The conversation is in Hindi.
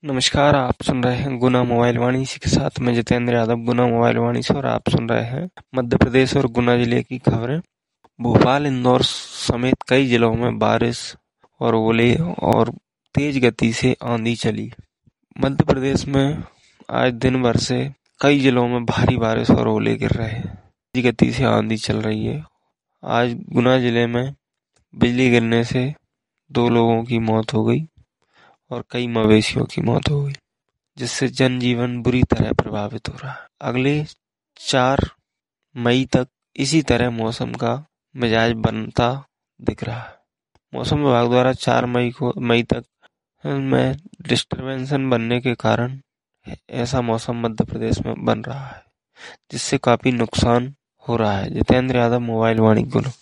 नमस्कार, आप सुन रहे हैं गुना मोबाइल वाणी। इसी के साथ मैं जितेंद्र यादव, गुना मोबाइल वाणी से, और आप सुन रहे हैं मध्य प्रदेश और गुना जिले की खबरें। भोपाल, इंदौर समेत कई जिलों में बारिश और ओले और तेज गति से आंधी चली। मध्य प्रदेश में आज दिन भर से कई जिलों में भारी बारिश और ओले गिर रहे हैं। तेज गति से आंधी चल रही है। आज गुना जिले में बिजली गिरने से 2 लोगों की मौत हो गई और कई मवेशियों की मौत हो गई, जिससे जनजीवन बुरी तरह प्रभावित हो रहा है। अगले 4 मई तक इसी तरह मौसम का मिजाज बनता दिख रहा है। मौसम विभाग द्वारा 4 मई तक में डिस्टर्बेंस बनने के कारण ऐसा मौसम मध्य प्रदेश में बन रहा है, जिससे काफी नुकसान हो रहा है। जितेंद्र यादव, मोबाइल वाणी, गुना।